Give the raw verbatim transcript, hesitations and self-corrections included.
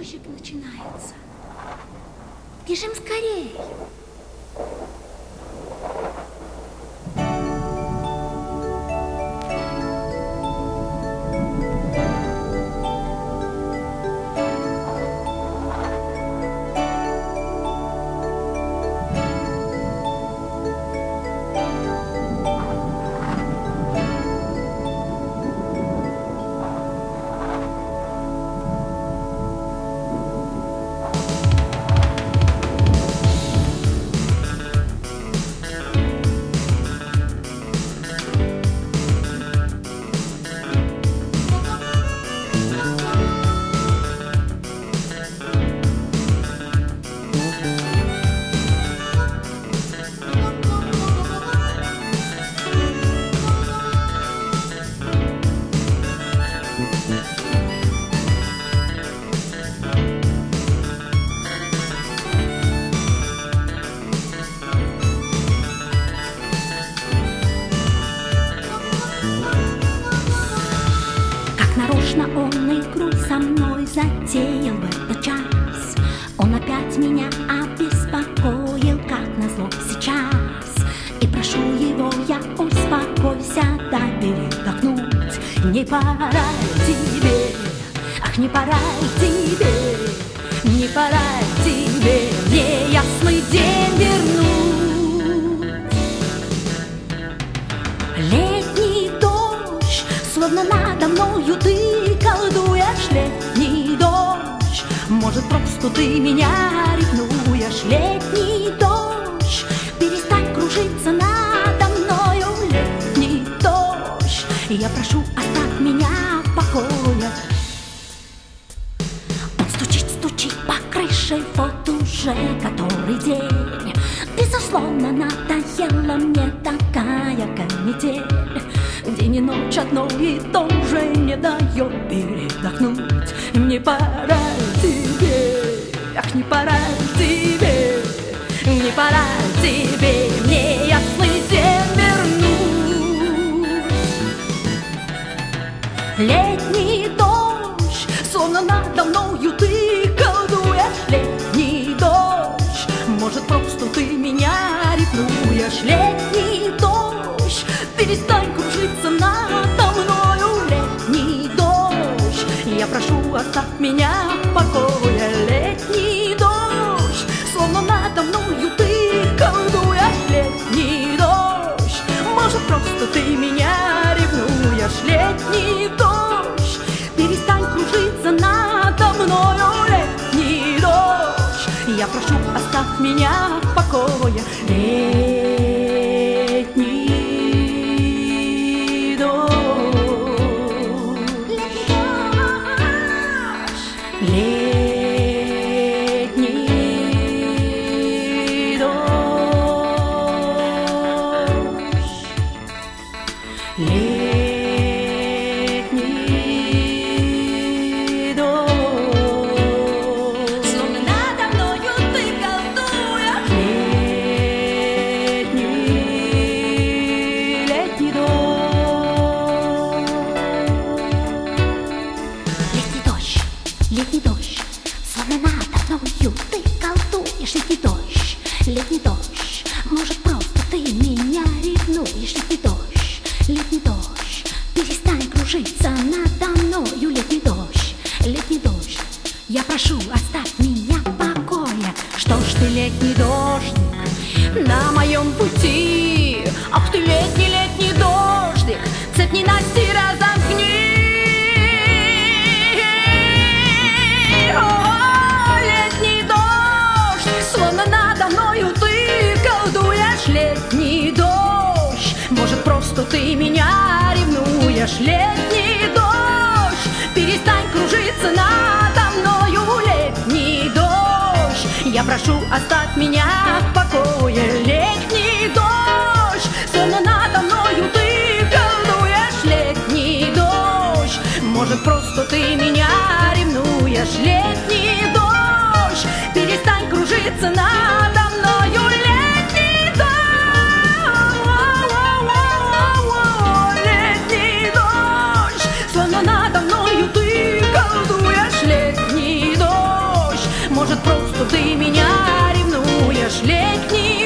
дождик начинается. Бежим скорей. Он игру со мной затеял в этот час. Он опять меня обеспокоил, как назло сейчас. И прошу его я, успокойся, дай передохнуть. Не пора тебе, ах, не пора тебе, не пора тебе мне ясный день вернуть. Летний дождь, словно надо мною ты колдуешь, летний дождь. Может, просто ты меня ревнуешь, летний дождь. Перестань кружиться надо мною, летний дождь. Я прошу, оставь меня в покое. Он стучит, стучит по крыше, вот уже который день. Безусловно, надоела мне такая канитель. День и ночь одно и то же не дает передохнуть. Не пора тебе, ах, не пора тебе, не пора тебе мне ясный день вернуть. Летний дождь, словно надо мною ты колдуешь, летний дождь. Может, просто ты меня ревнуешь, летний дождь. Перестань кружиться надо мною, летний дождь. Я прошу, оставь меня в покое, летний дождь. Словно надо мною ты колдуешь, летний дождь. Может, просто ты меня ревнуешь, летний дождь. Перестань кружиться надо мною, летний дождь. Я прошу, оставь меня в покое, летний Летний дождь, летний дождь. Словно надо мною ты колдуешь, летний, летний дождь. Летний дождь, летний дождь. Словно надо мною ты колдуешь, летний дождь, летний дождь. Может, просто ты меня ревнуешь, летний дождь, летний дождь. Перестань кружиться надо мною, летний дождь, летний дождь. Я прошу, оставь меня в покое. Что ж ты, летний дождик, на моем пути? Ах ты, летний, летний дождик, цепь ненасти разомкни. Словно надо мною ты колдуешь, летний дождь. Может, просто ты меня ревнуешь, летний дождь. Перестань кружиться надо мною, летний дождь. Я прошу, оставь меня в покое, летний дождь. Словно надо мною ты колдуешь, летний дождь. Может, просто ты меня ревнуешь, летний дождь. Перестань кружиться надо мною, летний дождь, летний дождь. Словно надо мною ты колдуешь, летний дождь. летний